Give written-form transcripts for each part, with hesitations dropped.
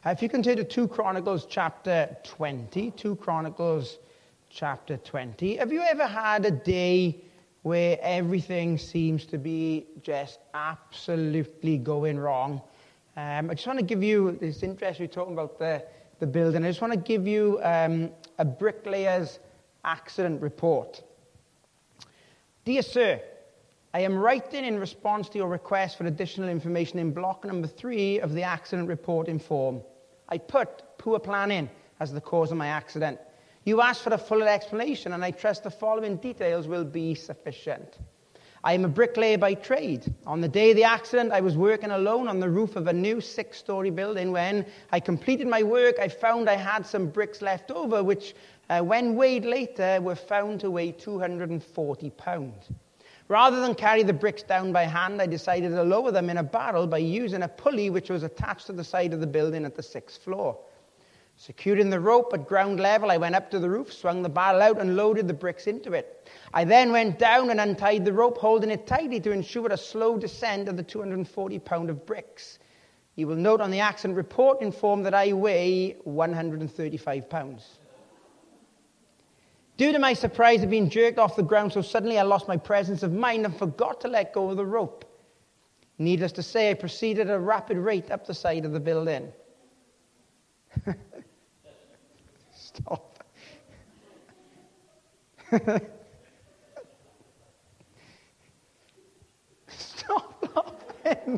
If you can turn to 2 Chronicles chapter 20, 2 Chronicles chapter 20. Have you ever had a day where everything seems to be just absolutely going wrong? I just want to give you, it's interesting we're talking about the building. I just want to give you a bricklayer's accident report. Dear sir, I am writing in response to your request for additional information in block number 3 of the accident report in form. I put poor planning as the cause of my accident. You asked for a fuller explanation, and I trust the following details will be sufficient. I am a bricklayer by trade. On the day of the accident, I was working alone on the roof of a new 6-story building. When I completed my work, I found I had some bricks left over, which, when weighed later, were found to weigh 240 pounds. Rather than carry the bricks down by hand, I decided to lower them in a barrel by using a pulley which was attached to the side of the building at the 6th floor. Securing the rope at ground level, I went up to the roof, swung the barrel out, and loaded the bricks into it. I then went down and untied the rope, holding it tightly to ensure a slow descent of the 240 pound of bricks. You will note on the accident report in form that I weigh 135 pounds. Due to my surprise of being jerked off the ground so suddenly, I lost my presence of mind and forgot to let go of the rope. Needless to say, I proceeded at a rapid rate up the side of the building. Stop. Stop laughing.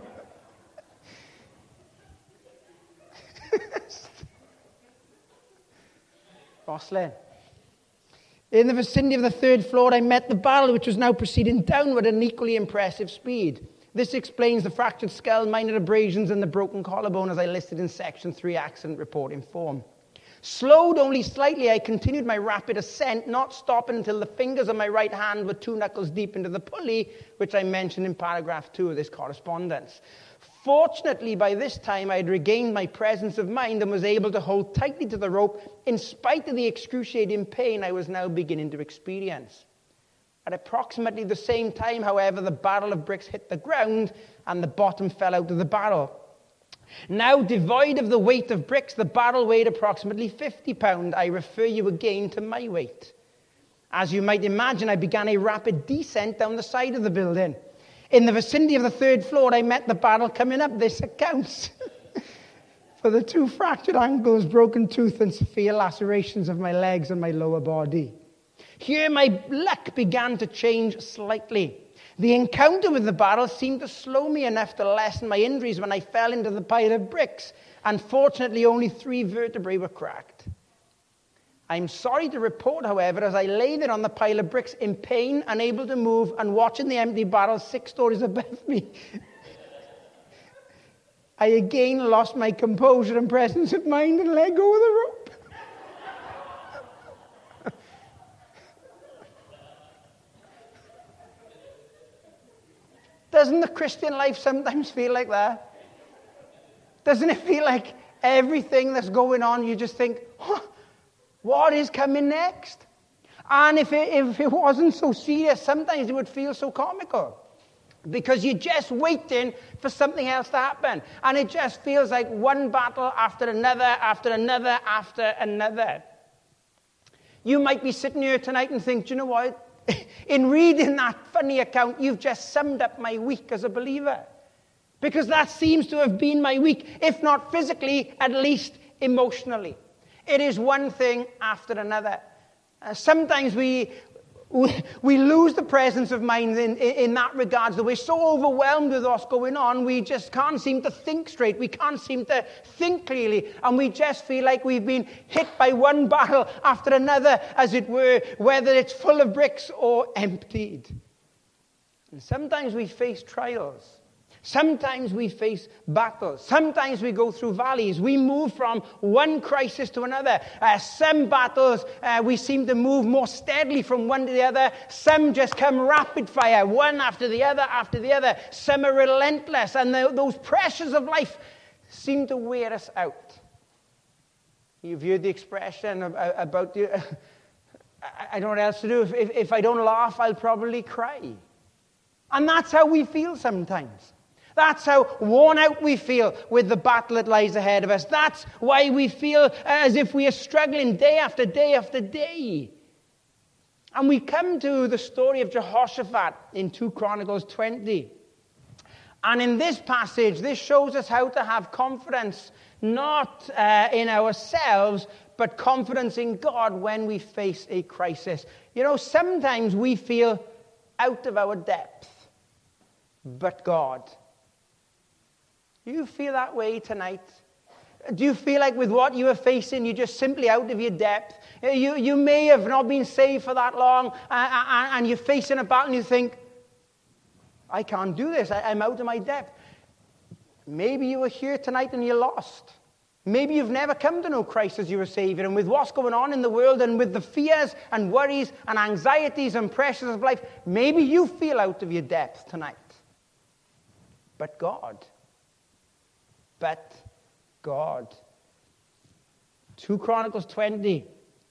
Roslyn. In the vicinity of the 3rd floor, I met the barrel, which was now proceeding downward at an equally impressive speed. This explains the fractured skull, minor abrasions, and the broken collarbone, as I listed in Section 3 accident report in form. Slowed only slightly, I continued my rapid ascent, not stopping until the fingers of my right hand were 2 knuckles deep into the pulley, which I mentioned in paragraph 2 of this correspondence. Fortunately, by this time, I had regained my presence of mind and was able to hold tightly to the rope in spite of the excruciating pain I was now beginning to experience. At approximately the same time, however, the barrel of bricks hit the ground and the bottom fell out of the barrel. Now devoid of the weight of bricks, the barrel weighed approximately 50 pounds. I refer you again to my weight. As you might imagine, I began a rapid descent down the side of the building. In the vicinity of the 3rd floor, I met the barrel coming up. This accounts for the 2 fractured ankles, broken tooth, and severe lacerations of my legs and my lower body. Here, my luck began to change slightly. The encounter with the barrel seemed to slow me enough to lessen my injuries when I fell into the pile of bricks. Unfortunately, only 3 vertebrae were cracked. I'm sorry to report, however, as I lay there on the pile of bricks in pain, unable to move, and watching the empty barrel 6 stories above me, I again lost my composure and presence of mind and let go of the rope. Doesn't the Christian life sometimes feel like that? Doesn't it feel like everything that's going on, you just think, what is coming next? And if it wasn't so serious, sometimes it would feel so comical. Because you're just waiting for something else to happen. And it just feels like one battle after another, after another, after another. You might be sitting here tonight and think, do you know what? In reading that funny account, you've just summed up my week as a believer. Because that seems to have been my week, if not physically, at least emotionally. It is one thing after another. Sometimes we lose the presence of mind in that regard. That we're so overwhelmed with what's going on, we just can't seem to think straight. We can't seem to think clearly. And we just feel like we've been hit by one barrel after another, as it were, whether it's full of bricks or emptied. And sometimes we face trials. Sometimes we face battles. Sometimes we go through valleys. We move from one crisis to another. Some battles, we seem to move more steadily from one to the other. Some just come rapid fire, one after the other after the other. Some are relentless, and those pressures of life seem to wear us out. You've heard the expression about, I don't know what else to do. If I don't laugh, I'll probably cry. And that's how we feel sometimes. That's how worn out we feel with the battle that lies ahead of us. That's why we feel as if we are struggling day after day after day. And we come to the story of Jehoshaphat in 2 Chronicles 20. And in this passage, this shows us how to have confidence, not in ourselves, but confidence in God when we face a crisis. You know, sometimes we feel out of our depth, but God. Do you feel that way tonight? Do you feel like with what you are facing, you're just simply out of your depth? You may have not been saved for that long, and you're facing a battle and you think, I can't do this. I'm out of my depth. Maybe you were here tonight and you're lost. Maybe you've never come to know Christ as your Savior. And with what's going on in the world and with the fears and worries and anxieties and pressures of life, maybe you feel out of your depth tonight. But God. 2 Chronicles 20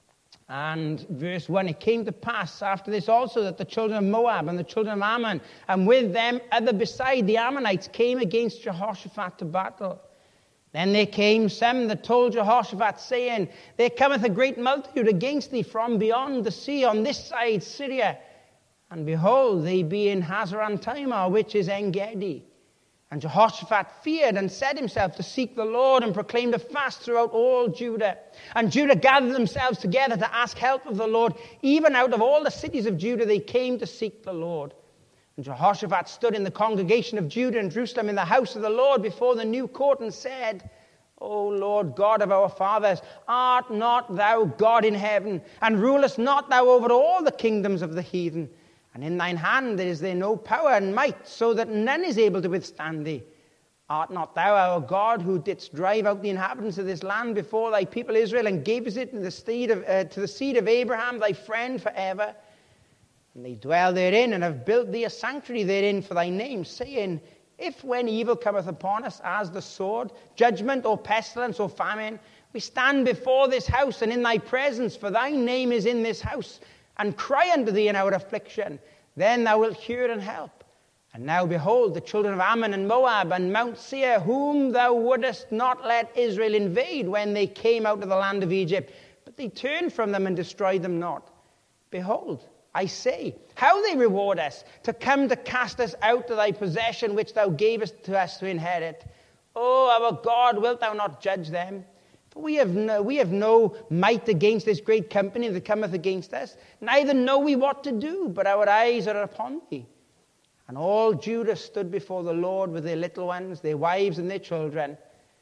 and verse 1. It came to pass after this also that the children of Moab and the children of Ammon, and with them other beside the Ammonites, came against Jehoshaphat to battle. Then there came some that told Jehoshaphat, saying, There cometh a great multitude against thee from beyond the sea on this side Syria. And behold, they be in Hazaran Tamar, which is En-gedi. And Jehoshaphat feared and set himself to seek the Lord and proclaimed a fast throughout all Judah. And Judah gathered themselves together to ask help of the Lord. Even out of all the cities of Judah they came to seek the Lord. And Jehoshaphat stood in the congregation of Judah and Jerusalem in the house of the Lord before the new court and said, O Lord God of our fathers, art not thou God in heaven, and rulest not thou over all the kingdoms of the heathen? And in thine hand is there no power and might, so that none is able to withstand thee. Art not thou our God, who didst drive out the inhabitants of this land before thy people Israel, and gavest it to the seed of Abraham, thy friend, forever? And they dwell therein, and have built thee a sanctuary therein for thy name, saying, If when evil cometh upon us as the sword, judgment, or pestilence, or famine, we stand before this house and in thy presence, for thy name is in this house, and cry unto thee in our affliction, then thou wilt hear and help. And now behold, the children of Ammon and Moab and Mount Seir, whom thou wouldest not let Israel invade when they came out of the land of Egypt, but they turned from them and destroyed them not. Behold, I say, how they reward us, to come to cast us out of thy possession, which thou gavest to us to inherit. O our God, wilt thou not judge them? For we have no might against this great company that cometh against us, neither know we what to do, but our eyes are upon thee. And all Judah stood before the Lord with their little ones, their wives and their children.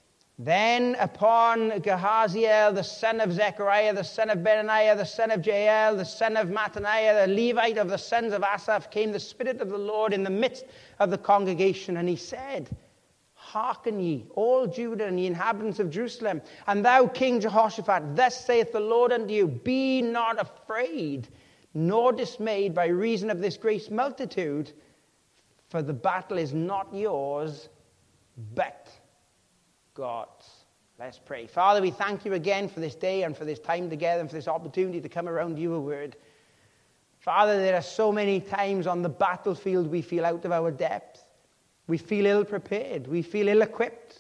Then upon Gehaziel, the son of Zechariah, the son of Benaniah, the son of Jael, the son of Mattaniah, the Levite of the sons of Asaph, came the Spirit of the Lord in the midst of the congregation, and he said, Hearken ye, all Judah and the inhabitants of Jerusalem, and thou, King Jehoshaphat, thus saith the Lord unto you, Be not afraid, nor dismayed by reason of this great multitude, for the battle is not yours, but God's. Let's pray. Father, we thank you again for this day and for this time together and for this opportunity to come around your word. Father, there are so many times on the battlefield we feel out of our depth. We feel ill-prepared. We feel ill-equipped.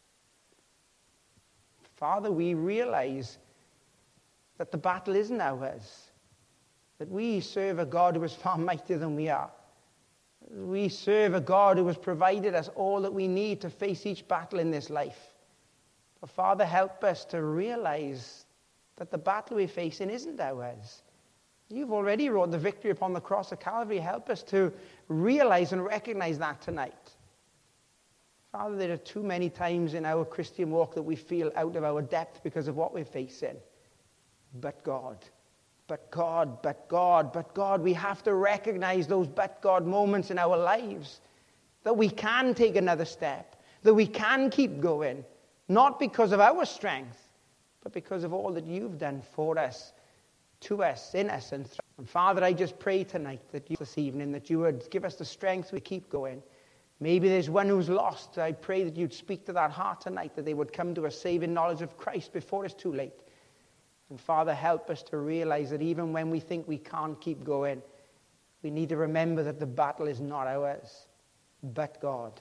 Father, we realize that the battle isn't ours. That we serve a God who is far mightier than we are. We serve a God who has provided us all that we need to face each battle in this life. But Father, help us to realize that the battle we're facing isn't ours. You've already wrought the victory upon the cross of Calvary. Help us to realize and recognize that tonight. Father, there are too many times in our Christian walk that we feel out of our depth because of what we're facing. But God, but God, but God, but God. We have to recognize those but God moments in our lives. That we can take another step. That we can keep going. Not because of our strength, but because of all that you've done for us, to us, in us, and through. And Father, I just pray tonight, this evening, that you would give us the strength to keep going. Maybe there's one who's lost. I pray that you'd speak to that heart tonight, that they would come to a saving knowledge of Christ before it's too late. And Father, help us to realize that even when we think we can't keep going, we need to remember that the battle is not ours, but God.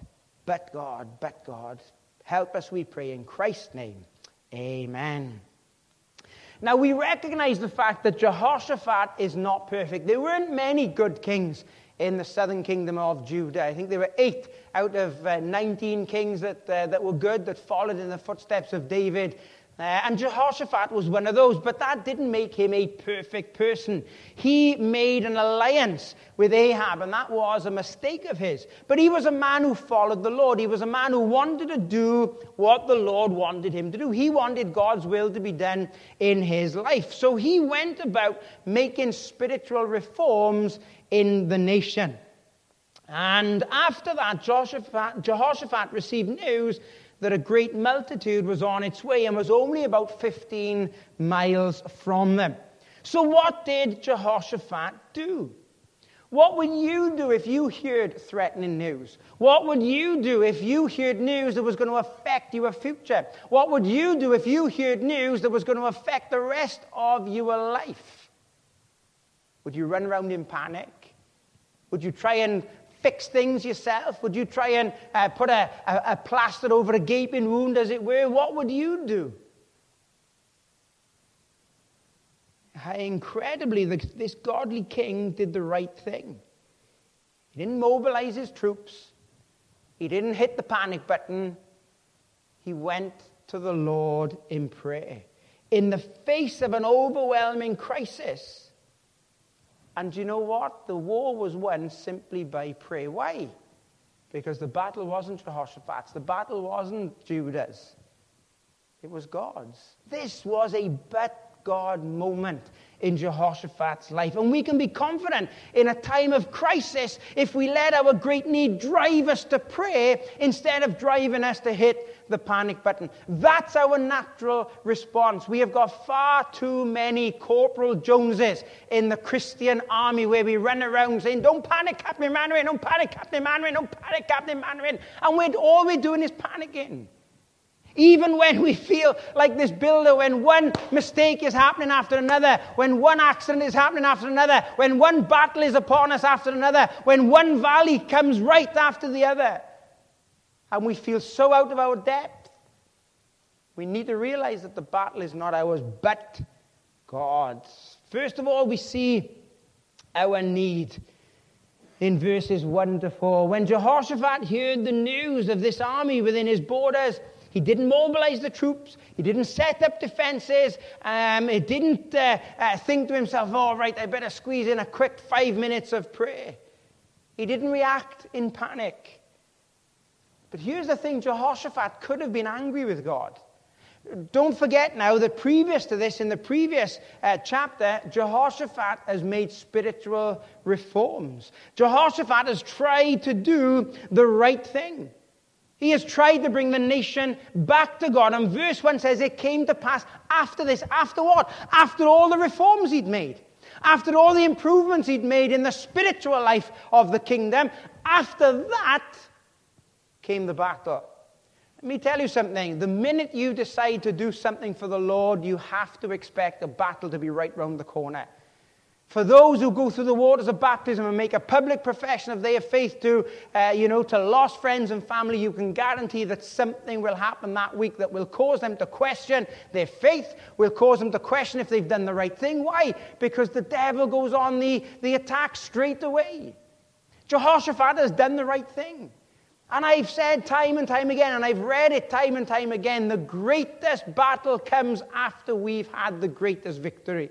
But God, but God. Help us, we pray, in Christ's name. Amen. Now, we recognize the fact that Jehoshaphat is not perfect. There weren't many good kings in the southern kingdom of Judah. I think there were 8 out of 19 kings that were good, that followed in the footsteps of David. And Jehoshaphat was one of those, but that didn't make him a perfect person. He made an alliance with Ahab, and that was a mistake of his. But he was a man who followed the Lord. He was a man who wanted to do what the Lord wanted him to do. He wanted God's will to be done in his life. So he went about making spiritual reforms in the nation. And after that, Jehoshaphat received news that a great multitude was on its way and was only about 15 miles from them. So what did Jehoshaphat do? What would you do if you heard threatening news? What would you do if you heard news that was going to affect your future? What would you do if you heard news that was going to affect the rest of your life? Would you run around in panic? Would you try and fix things yourself? Would you try and put a plaster over a gaping wound, as it were? What would you do? Incredibly, this godly king did the right thing. He didn't mobilize his troops. He didn't hit the panic button. He went to the Lord in prayer in the face of an overwhelming crisis. And you know what? The war was won simply by prayer. Why? Because the battle wasn't Jehoshaphat's. The battle wasn't Judah's. It was God's. This was a but God moment in Jehoshaphat's life. And we can be confident in a time of crisis if we let our great need drive us to prayer instead of driving us to hit the panic button. That's our natural response. We have got far too many Corporal Joneses in the Christian army where we run around saying, "Don't panic, Captain Manwaring, don't panic, Captain Manwaring, don't panic, Captain Manwaring." And all we're doing is panicking. Even when we feel like this builder, when one mistake is happening after another, when one accident is happening after another, when one battle is upon us after another, when one valley comes right after the other, and we feel so out of our depth, we need to realize that the battle is not ours, but God's. First of all, we see our need in verses 1 to 4. When Jehoshaphat heard the news of this army within his borders, he didn't mobilize the troops. He didn't set up defenses. He didn't think to himself, "All right, I better squeeze in a quick 5 minutes of prayer." He didn't react in panic. But here's the thing, Jehoshaphat could have been angry with God. Don't forget now that previous to this, in the previous chapter, Jehoshaphat has made spiritual reforms. Jehoshaphat has tried to do the right thing. He has tried to bring the nation back to God. And verse 1 says it came to pass after this. After what? After all the reforms he'd made. After all the improvements he'd made in the spiritual life of the kingdom. After that came the battle. Let me tell you something. The minute you decide to do something for the Lord, you have to expect a battle to be right round the corner. For those who go through the waters of baptism and make a public profession of their faith to lost friends and family, you can guarantee that something will happen that week that will cause them to question their faith, will cause them to question if they've done the right thing. Why? Because the devil goes on the attack straight away. Jehoshaphat has done the right thing. And I've said time and time again, and I've read it time and time again, the greatest battle comes after we've had the greatest victory.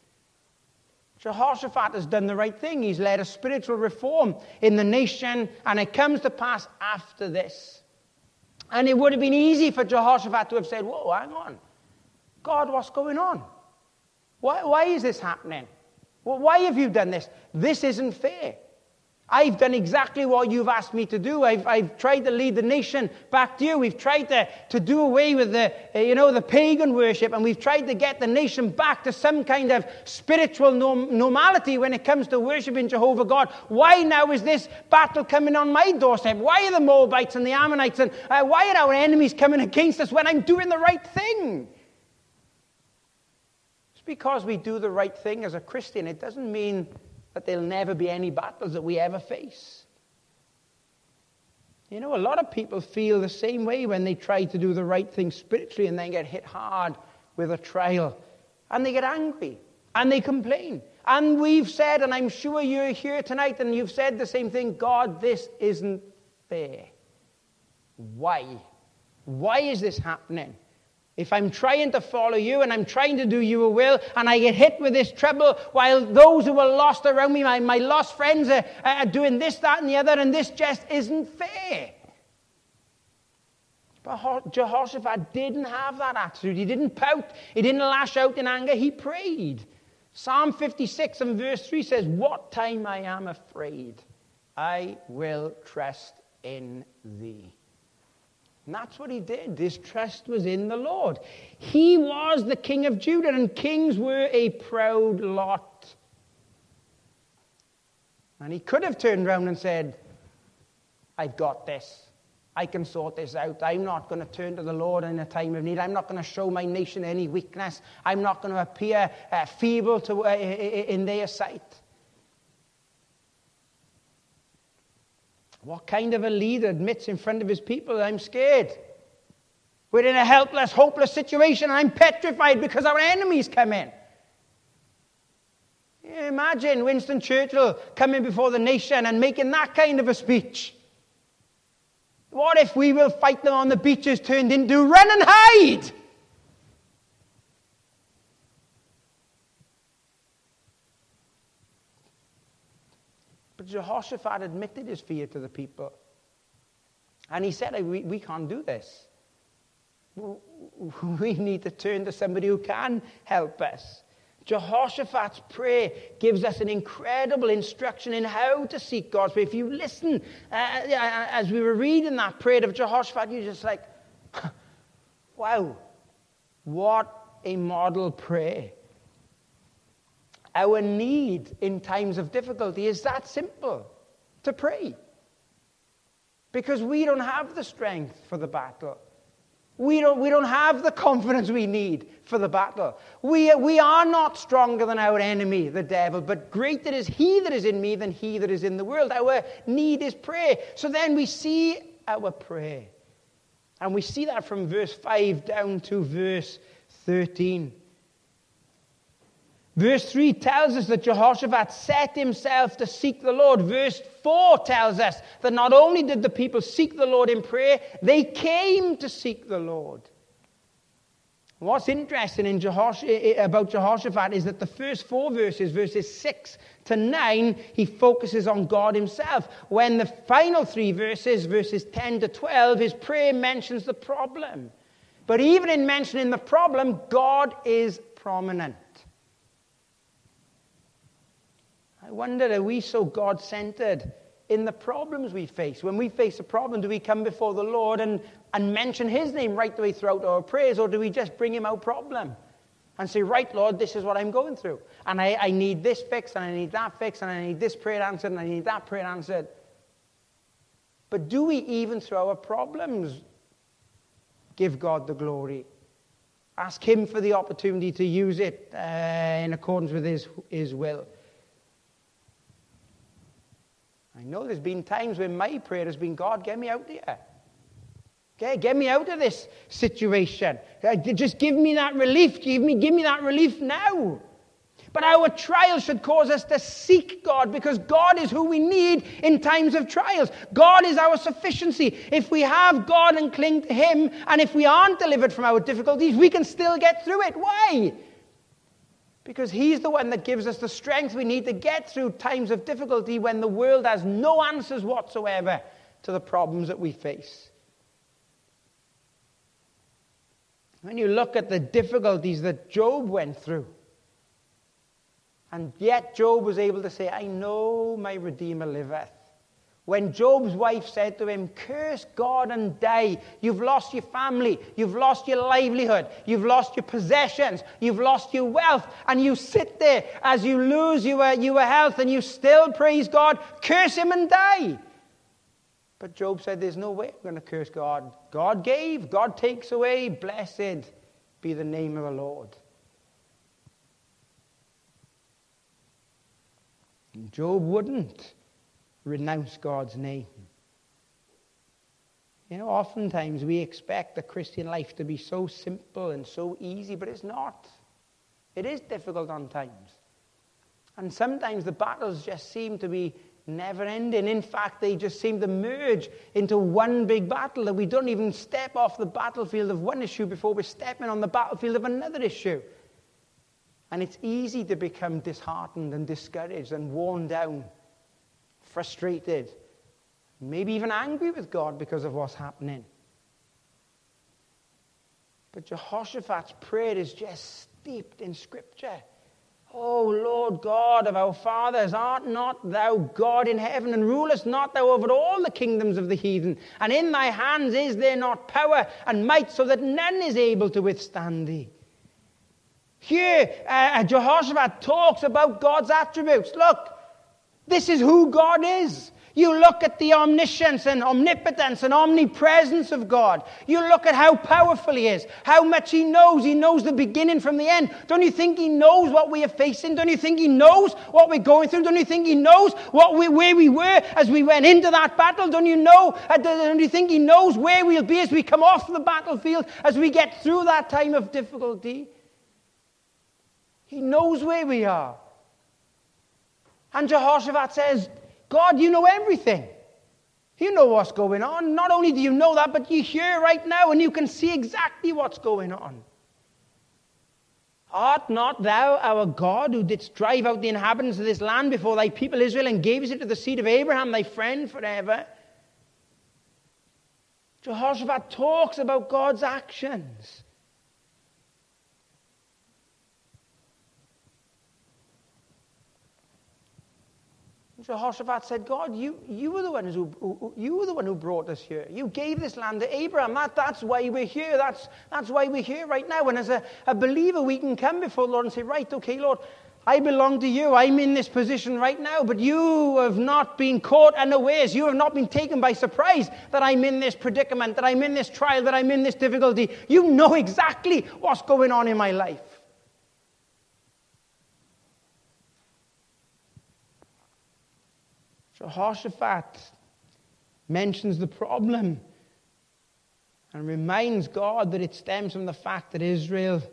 Jehoshaphat has done the right thing. He's led a spiritual reform in the nation, and it comes to pass after this. And it would have been easy for Jehoshaphat to have said, "Whoa, hang on. God, what's going on? Why is this happening? Well, why have you done this? This isn't fair. I've done exactly what you've asked me to do. I've tried to lead the nation back to you. We've tried to do away with the pagan worship, and we've tried to get the nation back to some kind of spiritual normality when it comes to worshiping Jehovah God. Why now is this battle coming on my doorstep? Why are the Moabites and the Ammonites and why are our enemies coming against us when I'm doing the right thing?" It's because we do the right thing as a Christian. It doesn't mean that there'll never be any battles that we ever face. You know, a lot of people feel the same way when they try to do the right thing spiritually and then get hit hard with a trial. And they get angry. And they complain. And we've said, and I'm sure you're here tonight and you've said the same thing, God, this isn't fair. Why? Why is this happening? If I'm trying to follow you and I'm trying to do your will and I get hit with this trouble while those who are lost around me, my lost friends are doing this, that, and the other, and this just isn't fair. But Jehoshaphat didn't have that attitude. He didn't pout. He didn't lash out in anger. He prayed. Psalm 56 and verse 3 says, what time I am afraid, I will trust in thee. And that's what he did. His trust was in the Lord. He was the king of Judah, and kings were a proud lot. And he could have turned around and said, I've got this. I can sort this out. I'm not going to turn to the Lord in a time of need. I'm not going to show my nation any weakness. I'm not going to appear feeble in their sight. What kind of a leader admits in front of his people, I'm scared? We're in a helpless, hopeless situation, and I'm petrified because our enemies come in. Imagine Winston Churchill coming before the nation and making that kind of a speech. What if we will fight them on the beaches turned into run and hide? But Jehoshaphat admitted his fear to the people. And he said, we can't do this. We need to turn to somebody who can help us. Jehoshaphat's prayer gives us an incredible instruction in how to seek God's prayer. If you listen, as we were reading that prayer of Jehoshaphat, you're just like, wow, what a model prayer. Our need in times of difficulty is that simple, to pray. Because we don't have the strength for the battle. We don't have the confidence we need for the battle. We are not stronger than our enemy, the devil, but greater is he that is in me than he that is in the world. Our need is prayer. So then we see our prayer. And we see that from verse 5 down to verse 13. Verse 3 tells us that Jehoshaphat set himself to seek the Lord. Verse 4 tells us that not only did the people seek the Lord in prayer, they came to seek the Lord. What's interesting about Jehoshaphat is that the first 4 verses, verses 6 to 9, he focuses on God himself. When the final 3 verses, verses 10 to 12, his prayer mentions the problem. But even in mentioning the problem, God is prominent. I wonder, are we so God-centered in the problems we face? When we face a problem, do we come before the Lord and mention his name right the way throughout our prayers, or do we just bring him our problem and say, right, Lord, this is what I'm going through, and I need this fixed, and I need that fixed, and I need this prayer answered, and I need that prayer answered? But do we, even through our problems, give God the glory? Ask him for the opportunity to use it in accordance with his will. I know there's been times when my prayer has been, God, get me out of here. Okay, get me out of this situation. Just give me that relief. Give me that relief now. But our trials should cause us to seek God, because God is who we need in times of trials. God is our sufficiency. If we have God and cling to him, and if we aren't delivered from our difficulties, we can still get through it. Why? Because he's the one that gives us the strength we need to get through times of difficulty when the world has no answers whatsoever to the problems that we face. When you look at the difficulties that Job went through, and yet Job was able to say, I know my Redeemer liveth. When Job's wife said to him, curse God and die. You've lost your family. You've lost your livelihood. You've lost your possessions. You've lost your wealth. And you sit there as you lose your health, and you still praise God. Curse him and die. But Job said, there's no way I'm going to curse God. God gave. God takes away. Blessed be the name of the Lord. And Job wouldn't renounce God's name. You know, oftentimes we expect the Christian life to be so simple and so easy, but it's not. It is difficult on times. And sometimes the battles just seem to be never ending. In fact, they just seem to merge into one big battle, that we don't even step off the battlefield of one issue before we're stepping on the battlefield of another issue. And it's easy to become disheartened and discouraged and worn down, frustrated, maybe even angry with God because of what's happening. But Jehoshaphat's prayer is just steeped in Scripture. O Lord God of our fathers, art not thou God in heaven, and rulest not thou over all the kingdoms of the heathen? And in thy hands is there not power and might, so that none is able to withstand thee? Here, Jehoshaphat talks about God's attributes. Look, this is who God is. You look at the omniscience and omnipotence and omnipresence of God. You look at how powerful He is, how much He knows. He knows the beginning from the end. Don't you think He knows what we are facing? Don't you think He knows what we're going through? Don't you think He knows where we were as we went into that battle? Don't you think He knows where we'll be as we come off the battlefield, as we get through that time of difficulty? He knows where we are. And Jehoshaphat says, God, you know everything. You know what's going on. Not only do you know that, but you're here right now and you can see exactly what's going on. Art not thou our God, who didst drive out the inhabitants of this land before thy people Israel, and gavest it to the seed of Abraham, thy friend, forever? Jehoshaphat talks about God's actions. Jehoshaphat said, God, you were the one who brought us here. You gave this land to Abraham. That's why we're here. That's why we're here right now. And as a believer, we can come before the Lord and say, right, okay, Lord, I belong to you. I'm in this position right now, but you have not been caught unawares. You have not been taken by surprise that I'm in this predicament, that I'm in this trial, that I'm in this difficulty. You know exactly what's going on in my life. Jehoshaphat mentions the problem and reminds God that it stems from the fact that Israel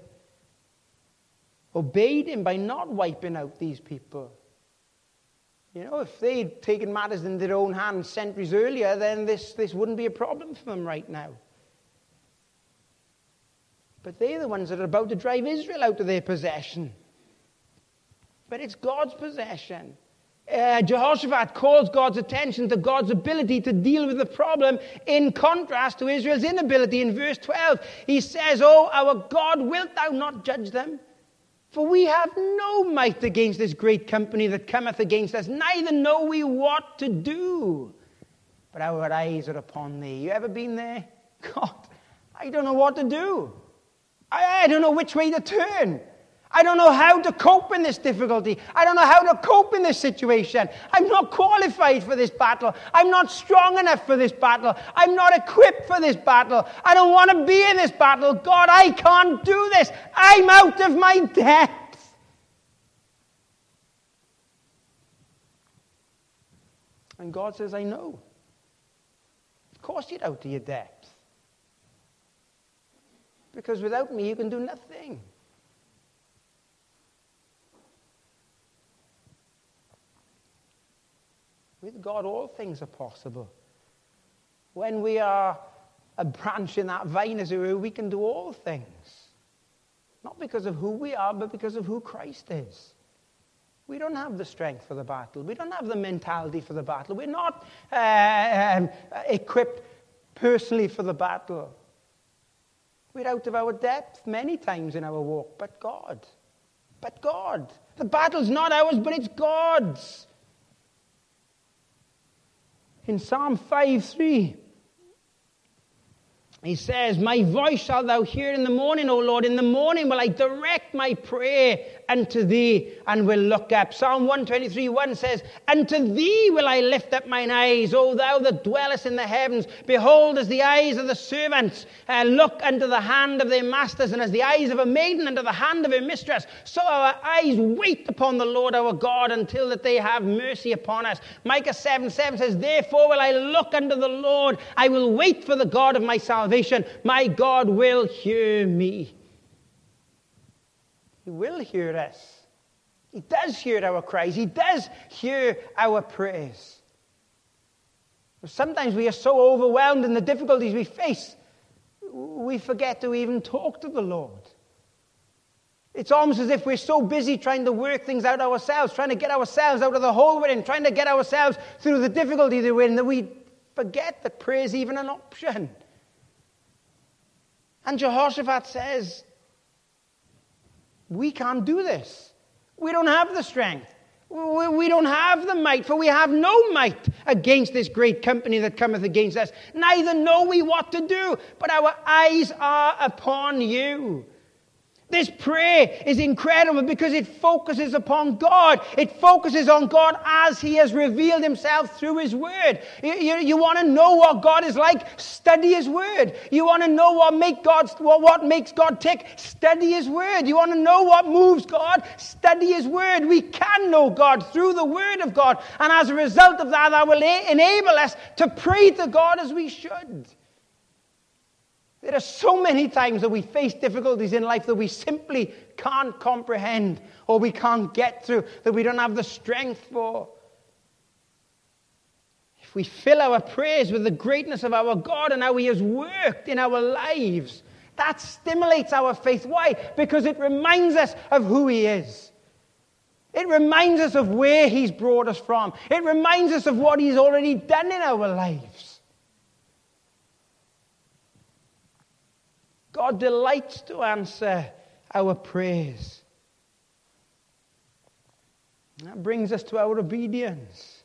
obeyed him by not wiping out these people. You know, if they'd taken matters in their own hands centuries earlier, then this wouldn't be a problem for them right now. But they're the ones that are about to drive Israel out of their possession. But it's God's possession. Jehoshaphat calls God's attention to God's ability to deal with the problem in contrast to Israel's inability. In verse 12, he says, "O our God, wilt thou not judge them? For we have no might against this great company that cometh against us, neither know we what to do. But our eyes are upon thee." You ever been there? God, I don't know what to do. I don't know which way to turn. I don't know how to cope in this difficulty. I don't know how to cope in this situation. I'm not qualified for this battle. I'm not strong enough for this battle. I'm not equipped for this battle. I don't want to be in this battle. God, I can't do this. I'm out of my depth. And God says, I know. Of course you're out of your depth. Because without me, you can do nothing. With God, all things are possible. When we are a branch in that vine, as it were, we can do all things. Not because of who we are, but because of who Christ is. We don't have the strength for the battle. We don't have the mentality for the battle. We're not equipped personally for the battle. We're out of our depth many times in our walk, but God. But God. The battle's not ours, but it's God's. In Psalm 5:3, He says, my voice shalt thou hear in the morning, O Lord. In the morning will I direct my prayer unto thee, and will look up. Psalm 123:1 says, unto thee will I lift up mine eyes, O thou that dwellest in the heavens. Behold, as the eyes of the servants look unto the hand of their masters, and as the eyes of a maiden unto the hand of her mistress, so our eyes wait upon the Lord our God, until that they have mercy upon us. Micah 7:7 says, therefore will I look unto the Lord, I will wait for the God of my salvation. My God will hear me. He will hear us. He does hear our cries. He does hear our prayers. Sometimes we are so overwhelmed in the difficulties we face, we forget to even talk to the Lord. It's almost as if we're so busy trying to work things out ourselves, trying to get ourselves out of the hole we're in, trying to get ourselves through the difficulty that we're in, that we forget that prayer is even an option. And Jehoshaphat says, we can't do this. We don't have the strength. We don't have the might, for we have no might against this great company that cometh against us. Neither know we what to do, but our eyes are upon you. This prayer is incredible because it focuses upon God. It focuses on God as He has revealed Himself through His Word. You want to know what God is like? Study His Word. You want to know what makes God tick? Study His Word. You want to know what moves God? Study His Word. We can know God through the Word of God. And as a result of that will enable us to pray to God as we should. There are so many times that we face difficulties in life that we simply can't comprehend or we can't get through, that we don't have the strength for. If we fill our prayers with the greatness of our God and how He has worked in our lives, that stimulates our faith. Why? Because it reminds us of who He is. It reminds us of where He's brought us from. It reminds us of what He's already done in our lives. God delights to answer our prayers. That brings us to our obedience.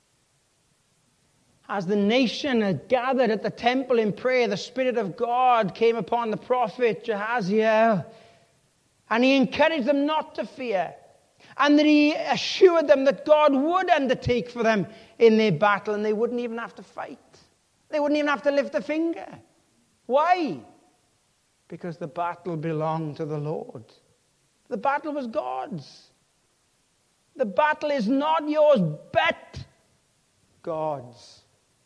As the nation had gathered at the temple in prayer, the Spirit of God came upon the prophet Jahaziel, and he encouraged them not to fear, and that he assured them that God would undertake for them in their battle, and they wouldn't even have to fight. They wouldn't even have to lift a finger. Why? Because the battle belonged to the Lord. The battle was God's. The battle is not yours, but God's.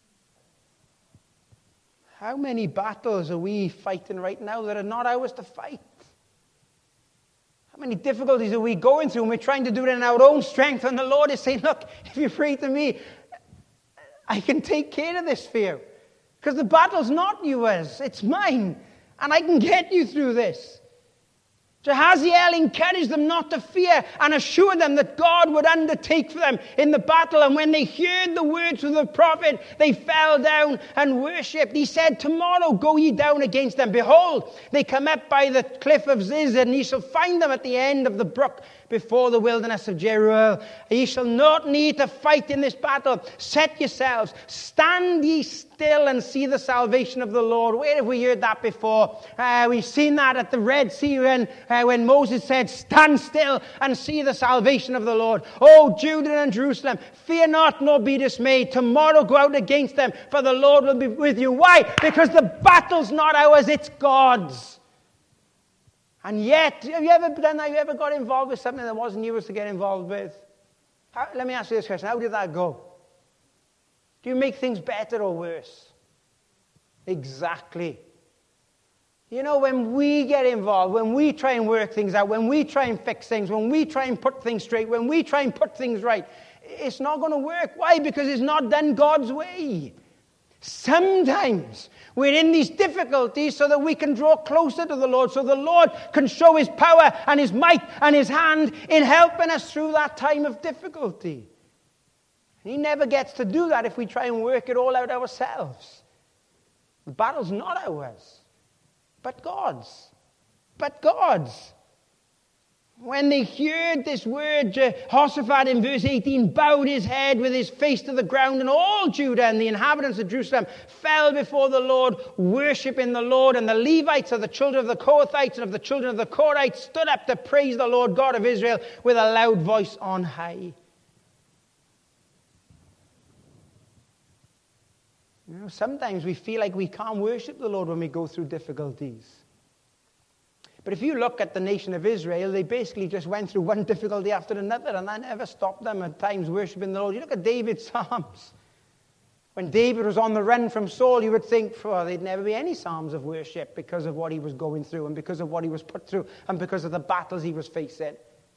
How many battles are we fighting right now that are not ours to fight? How many difficulties are we going through and we're trying to do it in our own strength, and the Lord is saying, look, if you pray to me, I can take care of this for you. Because the battle's not yours, it's mine. And I can get you through this. Jahaziel encouraged them not to fear and assured them that God would undertake for them in the battle. And when they heard the words of the prophet, they fell down and worshipped. He said, tomorrow go ye down against them. Behold, they come up by the cliff of Ziz, and ye shall find them at the end of the brook before the wilderness of Jeruel. Ye shall not need to fight in this battle. Set yourselves, stand ye still and see the salvation of the Lord. Where have we heard that before? We've seen that at the Red Sea when Moses said, stand still and see the salvation of the Lord. Oh, Judah and Jerusalem, fear not nor be dismayed. Tomorrow go out against them, for the Lord will be with you. Why? Because the battle's not ours, it's God's. And yet, have you ever done that? Have you ever got involved with something that wasn't yours to get involved with? Let me ask you this question. How did that go? Do you make things better or worse? Exactly. You know, when we get involved, when we try and work things out, when we try and fix things, when we try and put things straight, when we try and put things right, it's not going to work. Why? Because it's not done God's way. Sometimes we're in these difficulties so that we can draw closer to the Lord, so the Lord can show His power and His might and His hand in helping us through that time of difficulty. He never gets to do that if we try and work it all out ourselves. The battle's not ours, but God's. But God's. When they heard this word, Jehoshaphat in verse 18 bowed his head with his face to the ground, and all Judah and the inhabitants of Jerusalem fell before the Lord, worshiping the Lord. And the Levites of the children of the Kohathites and of the children of the Korhites stood up to praise the Lord God of Israel with a loud voice on high. You know, sometimes we feel like we can't worship the Lord when we go through difficulties. But if you look at the nation of Israel, they basically just went through one difficulty after another, and that never stopped them at times worshiping the Lord. You look at David's Psalms. When David was on the run from Saul, you would think, oh, there'd never be any psalms of worship because of what he was going through and because of what he was put through and because of the battles he was facing.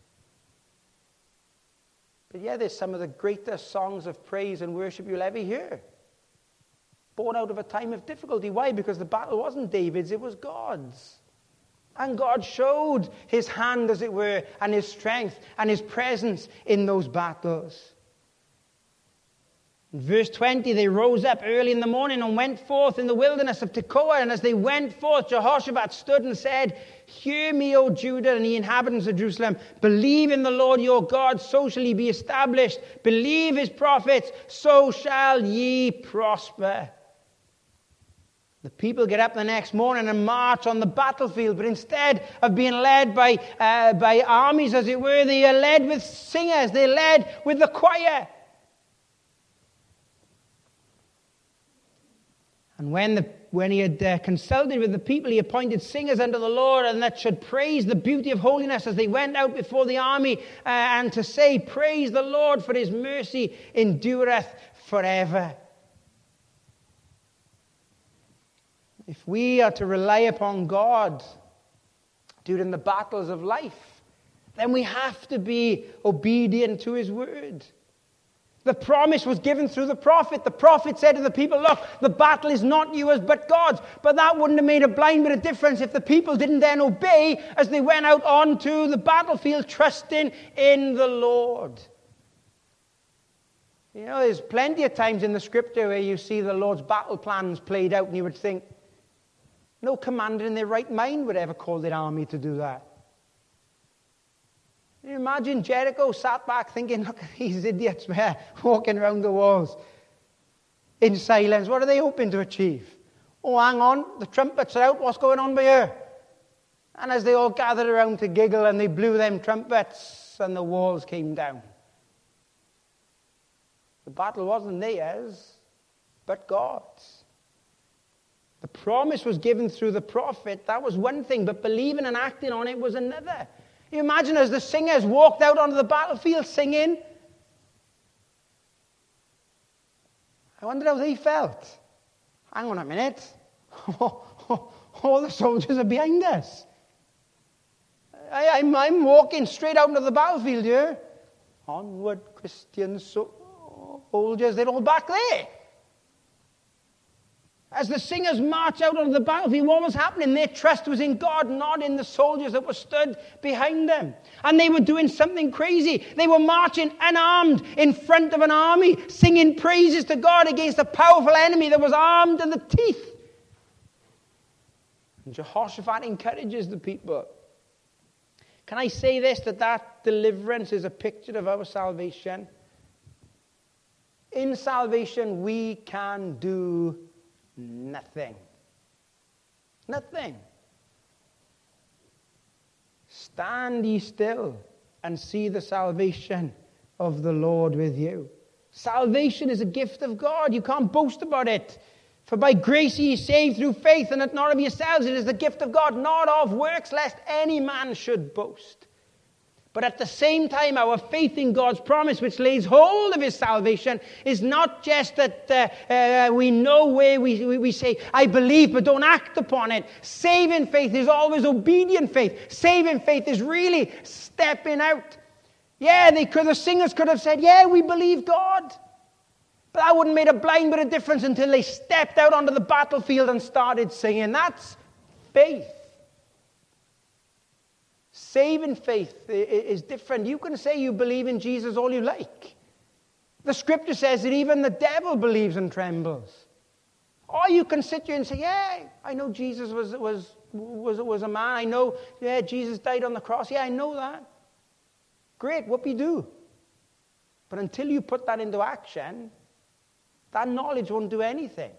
But yeah, there's some of the greatest songs of praise and worship you'll ever hear. Born out of a time of difficulty. Why? Because the battle wasn't David's, it was God's. And God showed his hand, as it were, and his strength and his presence in those battles. In verse 20, they rose up early in the morning and went forth in the wilderness of Tekoa. And as they went forth, Jehoshaphat stood and said, "Hear me, O Judah and the inhabitants of Jerusalem. Believe in the Lord your God, so shall ye be established. Believe his prophets, so shall ye prosper." The people get up the next morning and march on the battlefield, but instead of being led by armies, as it were, they are led with singers. They're led with the choir. And when he had consulted with the people, he appointed singers unto the Lord, and that should praise the beauty of holiness as they went out before the army, and to say, "Praise the Lord, for his mercy endureth forever." If we are to rely upon God during the battles of life, then we have to be obedient to his word. The promise was given through the prophet. The prophet said to the people, look, the battle is not yours but God's. But that wouldn't have made a blind bit of difference if the people didn't then obey as they went out onto the battlefield, trusting in the Lord. You know, there's plenty of times in the scripture where you see the Lord's battle plans played out, and you would think, no commander in their right mind would ever call their army to do that. Can you imagine Jericho sat back thinking, look at these idiots there walking around the walls in silence. What are they hoping to achieve? Oh, hang on, the trumpets are out. What's going on by here? And as they all gathered around to giggle and they blew them trumpets and the walls came down. The battle wasn't theirs, but God's. The promise was given through the prophet. That was one thing, but believing and acting on it was another. You imagine as the singers walked out onto the battlefield singing. I wonder how they felt. Hang on a minute. All the soldiers are behind us. I'm walking straight out into the battlefield here. Onward, Christian soldiers, they're all back there. As the singers marched out onto the battlefield, what was happening? Their trust was in God, not in the soldiers that were stood behind them. And they were doing something crazy. They were marching unarmed in front of an army, singing praises to God against a powerful enemy that was armed to the teeth. And Jehoshaphat encourages the people. Can I say this, that deliverance is a picture of our salvation? In salvation, we can do nothing. Nothing. Stand ye still and see the salvation of the Lord with you. Salvation is a gift of God. You can't boast about it. For by grace ye are saved through faith, and not of yourselves. It is the gift of God, not of works, lest any man should boast. But at the same time, our faith in God's promise, which lays hold of his salvation, is not just that we know where we say, I believe, but don't act upon it. Saving faith is always obedient faith. Saving faith is really stepping out. Yeah, the singers could have said, yeah, we believe God. But that wouldn't have made a blind bit of difference until they stepped out onto the battlefield and started singing. That's faith. Saving faith is different. You can say you believe in Jesus all you like. The scripture says that even the devil believes and trembles. Or you can sit here and say, yeah, I know Jesus was was a man. I know, Jesus died on the cross. Yeah, I know that. Great, what you do? But until you put that into action, that knowledge won't do anything.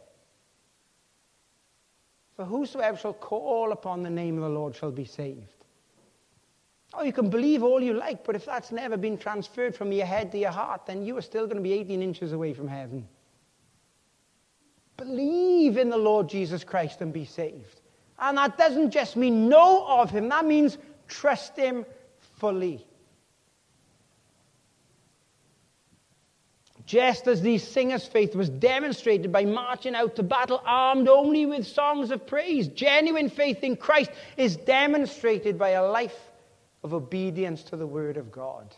For whosoever shall call upon the name of the Lord shall be saved. Oh, you can believe all you like, but if that's never been transferred from your head to your heart, then you are still going to be 18 inches away from heaven. Believe in the Lord Jesus Christ and be saved. And that doesn't just mean know of him, that means trust him fully. Just as these singers' faith was demonstrated by marching out to battle armed only with songs of praise, genuine faith in Christ is demonstrated by a life of obedience to the Word of God.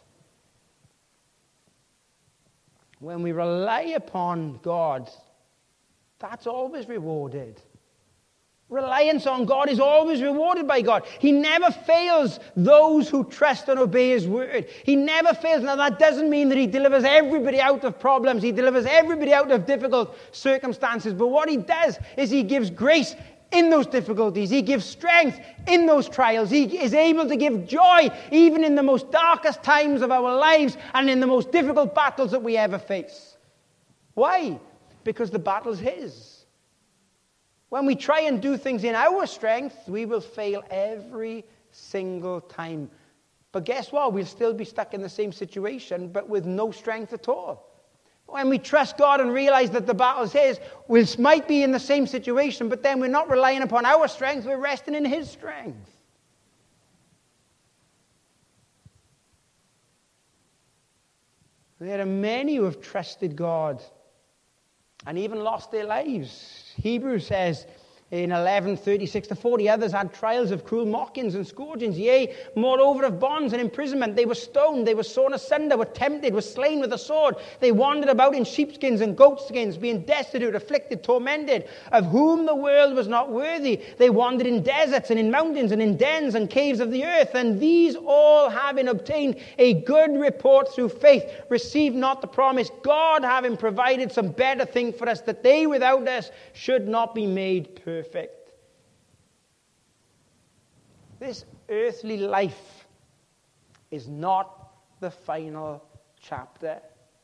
When we rely upon God, that's always rewarded. Reliance on God is always rewarded by God. He never fails those who trust and obey his word. He never fails. Now, that doesn't mean that he delivers everybody out of problems. He delivers everybody out of difficult circumstances. But what he does is he gives grace in those difficulties. He gives strength in those trials. He is able to give joy even in the most darkest times of our lives and in the most difficult battles that we ever face. Why? Because the battle's his. When we try and do things in our strength, we will fail every single time. But guess what? We'll still be stuck in the same situation, but with no strength at all. When we trust God and realize that the battle's his, we might be in the same situation, but then we're not relying upon our strength, we're resting in his strength. There are many who have trusted God and even lost their lives. Hebrews says in 11:36-40, others had trials of cruel mockings and scourgings, yea, moreover of bonds and imprisonment. They were stoned, they were sawn asunder, were tempted, were slain with a sword. They wandered about in sheepskins and goatskins, being destitute, afflicted, tormented, of whom the world was not worthy. They wandered in deserts and in mountains and in dens and caves of the earth. And these all, having obtained a good report through faith, received not the promise, God having provided some better thing for us, that they without us should not be made perfect. This earthly life is not the final chapter.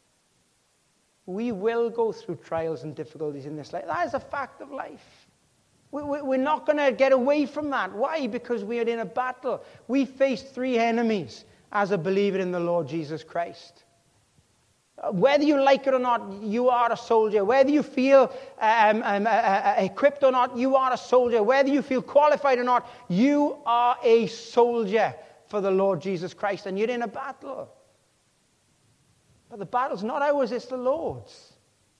We will go through trials and difficulties in this life. That is a fact of life. We're not going to get away from that. Why? Because we are in a battle. We face 3 enemies as a believer in the Lord Jesus Christ. Whether you like it or not, you are a soldier. Whether you feel equipped or not, you are a soldier. Whether you feel qualified or not, you are a soldier for the Lord Jesus Christ, and you're in a battle. But the battle's not ours, it's the Lord's.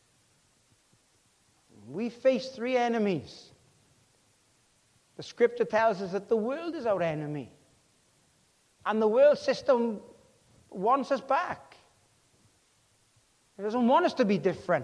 We face 3 enemies. The scripture tells us that the world is our enemy. And the world system wants us back. It doesn't want us to be different.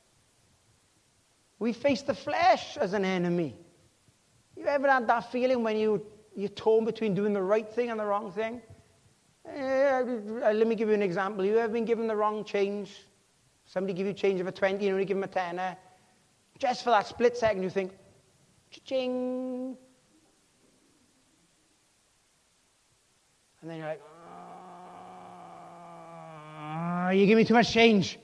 We face the flesh as an enemy. You ever had that feeling when you're torn between doing the right thing and the wrong thing? Let me give you an example. You ever been given the wrong change? Somebody give you change of a 20, you only give them a tenner. Just for that split second, you think, cha-ching. And then you're like, you give me too much change.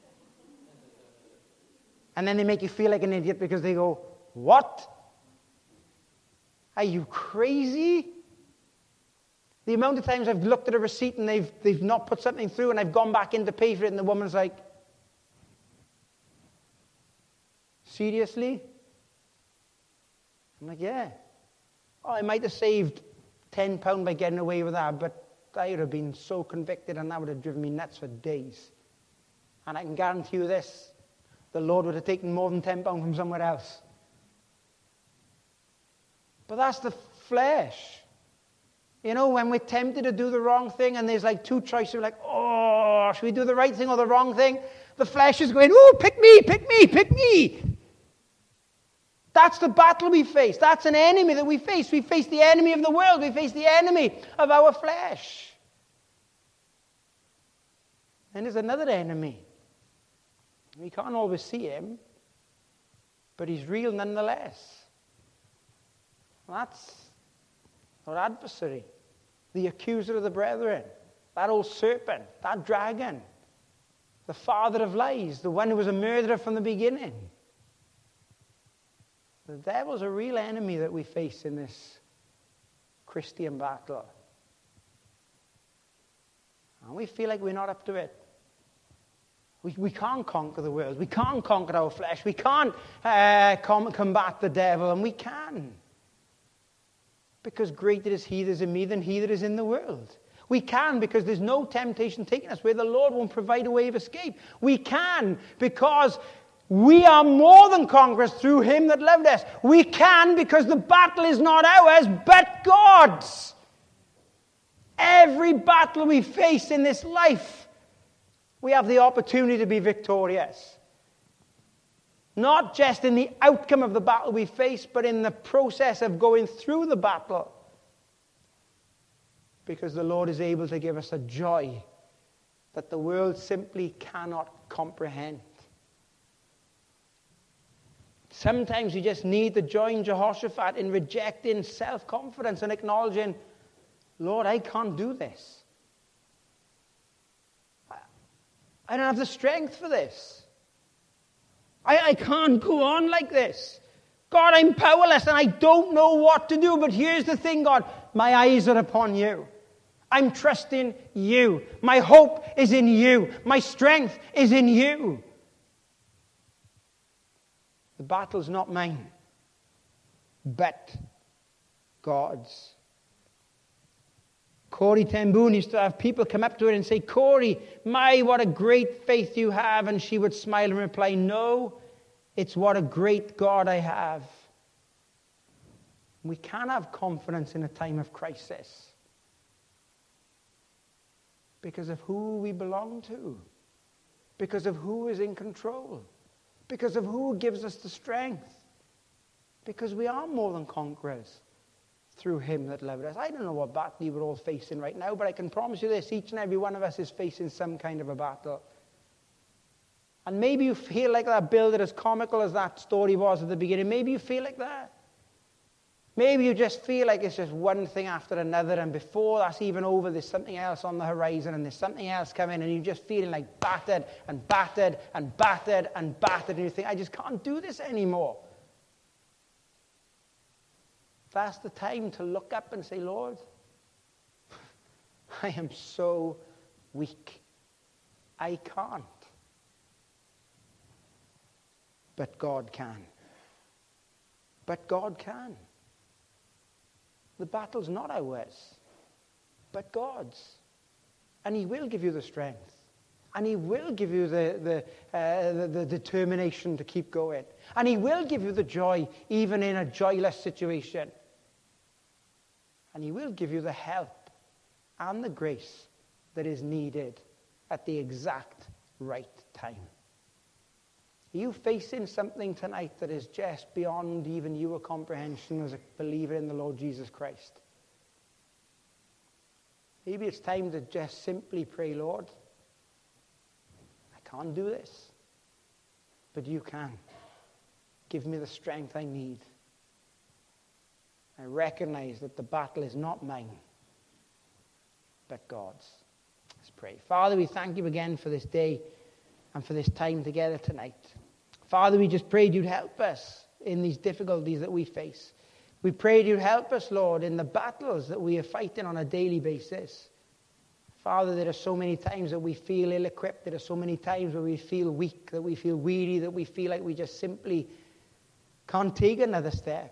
And then they make you feel like an idiot because they go, what? Are you crazy? The amount of times I've looked at a receipt and they've not put something through and I've gone back in to pay for it and the woman's like, seriously? I'm like, yeah. Oh, I might have saved £10 by getting away with that, but I would have been so convicted and that would have driven me nuts for days. And I can guarantee you this, the Lord would have taken more than £10 from somewhere else. But that's the flesh. You know, when we're tempted to do the wrong thing and there's like 2 choices, we're like, oh, should we do the right thing or the wrong thing? The flesh is going, oh, pick me, pick me, pick me. That's the battle we face. That's an enemy that we face. We face the enemy of the world. We face the enemy of our flesh. And there's another enemy. We can't always see him, but he's real nonetheless. That's our adversary, the accuser of the brethren, that old serpent, that dragon, the father of lies, the one who was a murderer from the beginning. The devil's a real enemy that we face in this Christian battle. And we feel like we're not up to it. We can't conquer the world. We can't conquer our flesh. We can't combat the devil. And we can. Because greater is he that is in me than he that is in the world. We can because there's no temptation taking us where the Lord won't provide a way of escape. We can because we are more than conquerors through him that loved us. We can because the battle is not ours but God's. Every battle we face in this life, we have the opportunity to be victorious. Not just in the outcome of the battle we face, but in the process of going through the battle. Because the Lord is able to give us a joy that the world simply cannot comprehend. Sometimes you just need to join Jehoshaphat in rejecting self-confidence and acknowledging, Lord, I can't do this. I don't have the strength for this. I can't go on like this. God, I'm powerless and I don't know what to do. But here's the thing, God. My eyes are upon you. I'm trusting you. My hope is in you. My strength is in you. The battle's not mine, but God's. Corrie ten Boom used to have people come up to her and say, Corrie, what a great faith you have. And she would smile and reply, no, it's what a great God I have. We can have confidence in a time of crisis because of who we belong to, because of who is in control, because of who gives us the strength, because we are more than conquerors through him that loved us. I don't know what battle you were all facing right now, but I can promise you this, each and every one of us is facing some kind of a battle. And maybe you feel like that, Bill, that as comical as that story was at the beginning, maybe you feel like that. Maybe you just feel like it's just one thing after another, and before that's even over, there's something else on the horizon, and there's something else coming, and you're just feeling like battered and battered and battered and battered, and you think, I just can't do this anymore. That's the time to look up and say, Lord, I am so weak. I can't. But God can. But God can. The battle's not ours, but God's. And he will give you the strength. And he will give you the determination to keep going. And he will give you the joy, even in a joyless situation. And he will give you the help and the grace that is needed at the exact right time. Are you facing something tonight that is just beyond even your comprehension as a believer in the Lord Jesus Christ? Maybe it's time to just simply pray, Lord, I can't do this, but you can. Give me the strength I need. I recognize that the battle is not mine, but God's. Let's pray. Father, we thank you again for this day and for this time together tonight. Father, we just prayed you'd help us in these difficulties that we face. We prayed you'd help us, Lord, in the battles that we are fighting on a daily basis. Father, there are so many times that we feel ill-equipped. There are so many times where we feel weak, that we feel weary, that we feel like we just simply can't take another step.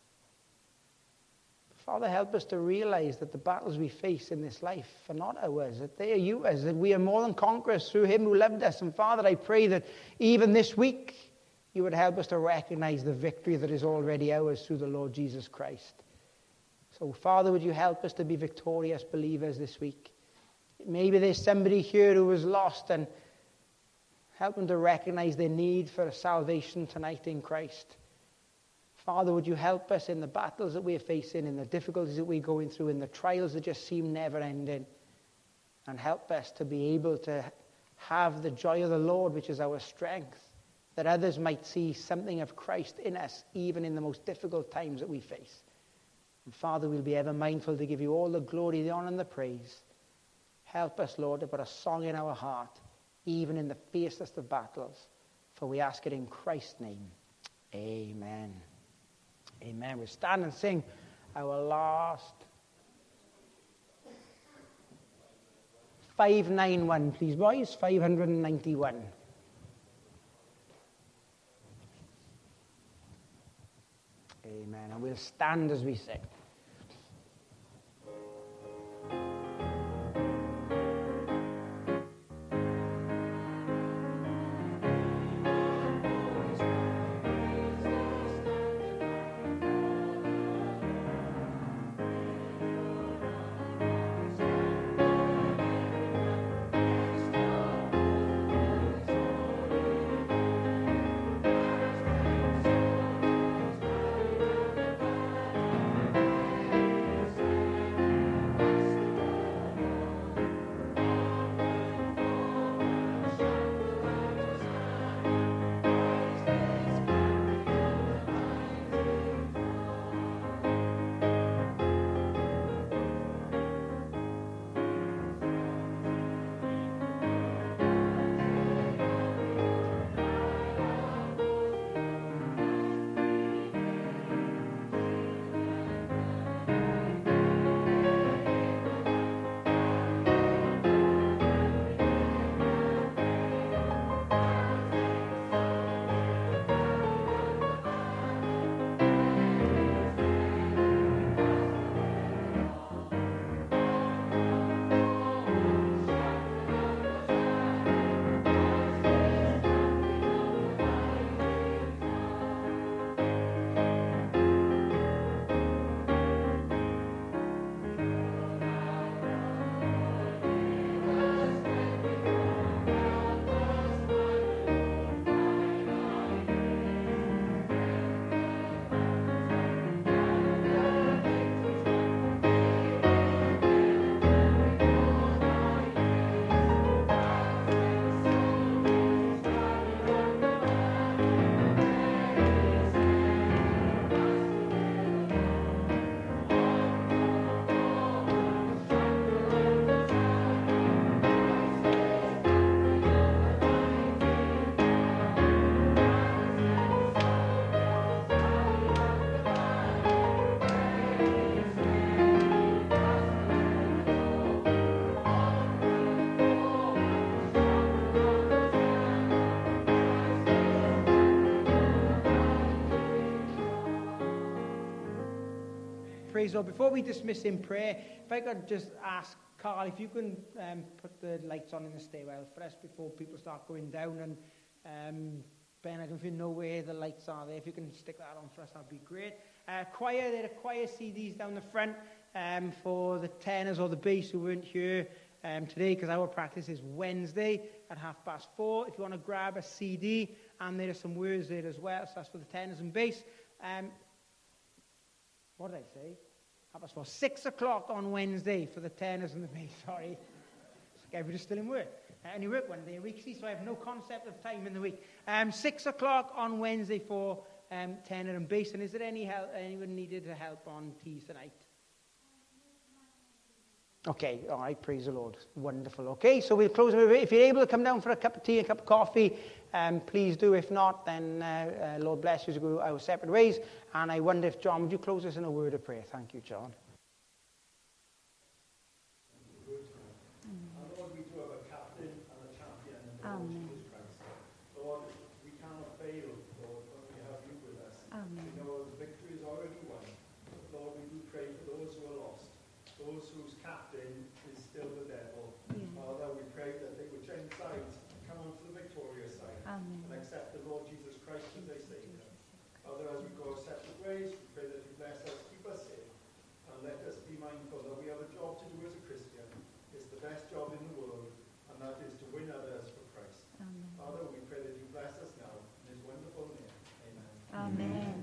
Father, help us to realize that the battles we face in this life are not ours, that they are yours, that we are more than conquerors through him who loved us. And Father, I pray that even this week, you would help us to recognize the victory that is already ours through the Lord Jesus Christ. So, Father, would you help us to be victorious believers this week? Maybe there's somebody here who was lost, and help them to recognize their need for salvation tonight in Christ. Father, would you help us in the battles that we're facing, in the difficulties that we're going through, in the trials that just seem never-ending, and help us to be able to have the joy of the Lord, which is our strength, that others might see something of Christ in us, even in the most difficult times that we face. And Father, we'll be ever mindful to give you all the glory, the honor, and the praise. Help us, Lord, to put a song in our heart, even in the fiercest of battles. For we ask it in Christ's name. Amen. Amen. We'll stand and sing our last 591, please, boys. 591. Amen. And we'll stand as we sing. Praise the Lord. Before we dismiss in prayer, if I could just ask Carl if you can put the lights on in the stairwell for us before people start going down. And Ben, I don't know if you know where the lights are there. If you can stick that on for us, that'd be great. Choir, there are choir CDs down the front for the tenors or the bass who weren't here today, because our practice is Wednesday at 4:30. If you want to grab a CD, and there are some words there as well, so that's for the tenors and bass. What did I say? 4:30. 6 o'clock on Wednesday for the tenors and the bass. Sorry. Everybody's still in work. I only work one day a week, see, so I have no concept of time in the week. 6 o'clock on Wednesday for tenor and bass. And is there any help? Anyone needed help on keys tonight? Okay, all right, praise the Lord. Wonderful. Okay, so we'll close. If you're able to come down for a cup of tea, a cup of coffee, please do. If not, then Lord bless you to go our separate ways. And I wonder if, John, would you close us in a word of prayer? Thank you, John. Lord, we do have a captain and a champion in the Lord Jesus Christ. Lord, we cannot fail, Lord, when we have you with us. We know the victory is already won. But Lord, we do pray for those who are lost, those whose captain is still the devil. Father, we pray that they would change sides, come onto the victorious side, and accept the Lord Jesus Christ as their Savior. Father, as we go our separate ways, we pray that you bless us, keep us safe, and let us be mindful that we have a job to do as a Christian. It's the best job in the world, and that is to win others for Christ. Father, we pray that you bless us now in his wonderful name. Amen. Amen.